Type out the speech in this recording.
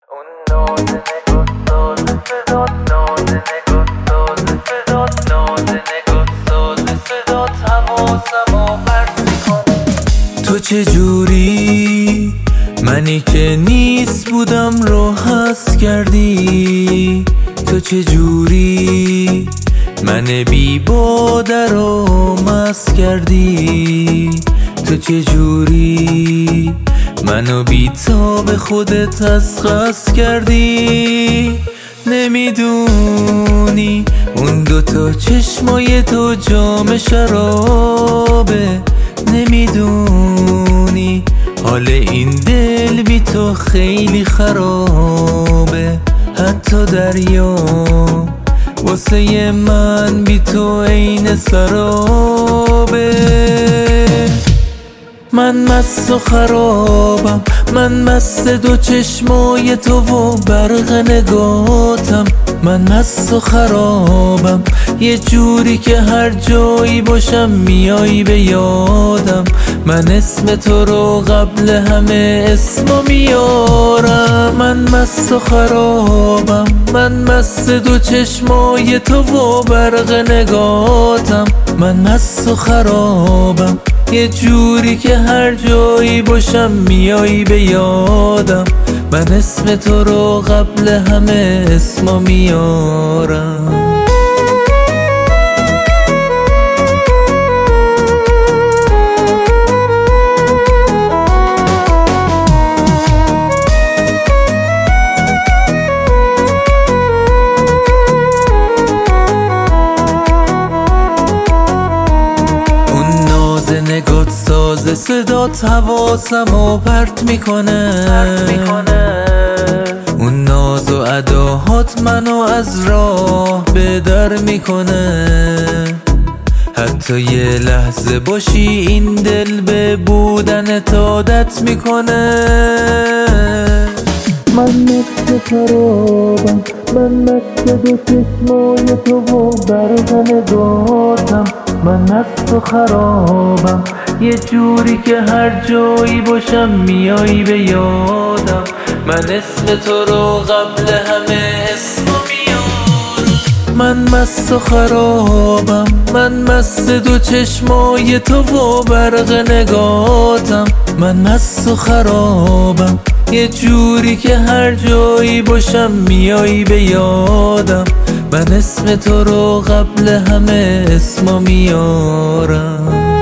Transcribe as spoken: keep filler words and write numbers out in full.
اون ناز نگاه ساز صدات، ناز نگاه ساز صدات، ناز نگاه ساز صدات حواسمو پرت میکنه. تو چجوری منی که نیست بودم رو حس کردی؟ تو چجوری من بی باده رو مست کردی؟ تو چجوری منو بی تاب خودت از خس کردی؟ نمیدونی اون دوتا چشمای تو جام شرابه، نمیدونی حال این دل بی تو خیلی خرابه. حتی دریا واسه من بی تو عین سرابه. من مست و خرابم، من مست دو چشمای تو و برق نگاتم. من مست و خرابم یه جوری که هر جایی باشم میایی به یادم. من اسم تو رو قبل همه اسمو میارم. من مست و خرابم، من مست دو چشمای تو و برق نگاتم. من مست و خرابم یه جوری که هر جایی باشم میایی به یادم. من اسم تو رو قبل همه اسمو میارم. نگات ساز صدات حواسمو پرت میکنه. اون ناز و اداهات منو از راه به در میکنه. حتی یه لحظه باشی این دل به بودن عادت میکنه. من مثل خرابم، من مثل دو چشمای تو و برق نگاتم. من مست و خرابم یه جوری که هر جایی باشم میایی به یادم. من اسم تو رو قبل همه اسمو میارم. من مست و خرابم، من مست دو چشمای تو و برق نگاتم. من مست و خرابم یه جوری که هر جایی باشم میایی به یادم. من اسم تو رو قبل همه اسمو میارم.